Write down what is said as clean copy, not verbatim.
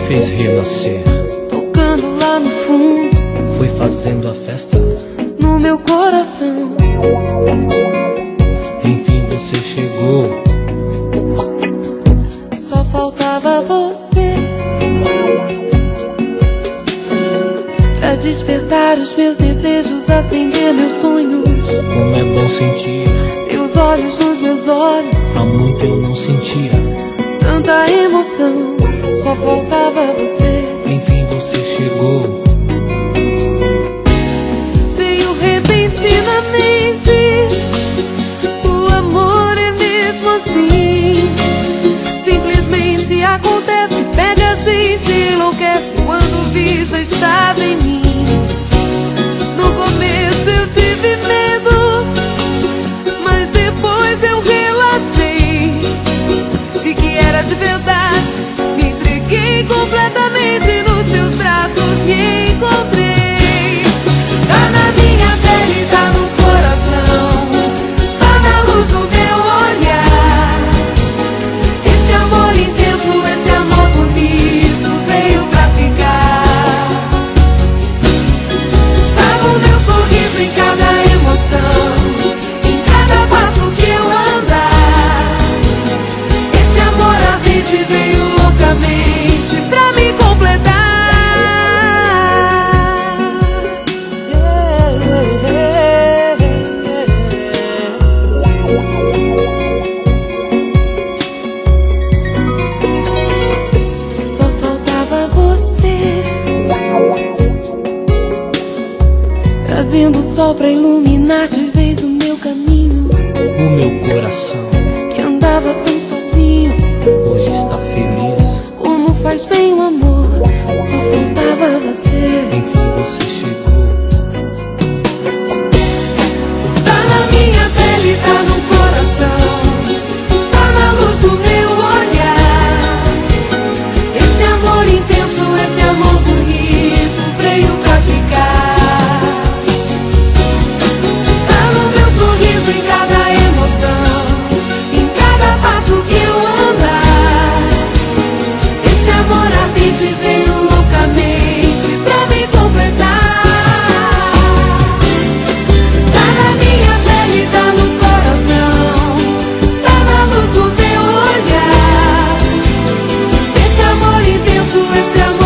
fez renascer. Tocando lá no fundo, Foi fazendo a festa. no meu coração. Enfim você chegou. Só faltava você pra despertar os meus desejos, acender meus sonhos. Como é bom sentir. Teus olhos nos meus olhos, Há muito eu não sentia. tanta emoção. Só faltava você. Enfim você chegou. Veio repentinamente. O amor é mesmo assim. Simplesmente acontece, pega a gente, enlouquece. Quando vi já estava em mim. No começo eu tive medo, mas depois eu relaxei. Vi que era de verdade, me entreguei completamente. Nos seus braços me encontrei. Tá na minha pele, tá no coração, tá na luz do meu olhar. Esse amor intenso, esse amor bonito veio pra ficar. Tá no meu sorriso, em cada emoção, em cada passo que eu andar. Esse amor ardente veio loucamente pra me completar. Só faltava você, trazendo o sol pra iluminar de vez o meu caminho. O meu coração Que andava tão sozinho, hoje está feliz. como faz bem o amor. Só faltava você. Enfim você chegou. Tá na minha pele, tá no coração, tá na luz do meu olhar. Esse amor intenso, esse amor bonito veio pra ficar. Tá no meu sorriso, em cada emoção, em cada passo que eu andar. Esse amor ardente veio loucamente pra me completar. Tá na minha pele, tá no coração, tá na luz do meu olhar. Esse amor intenso, esse amor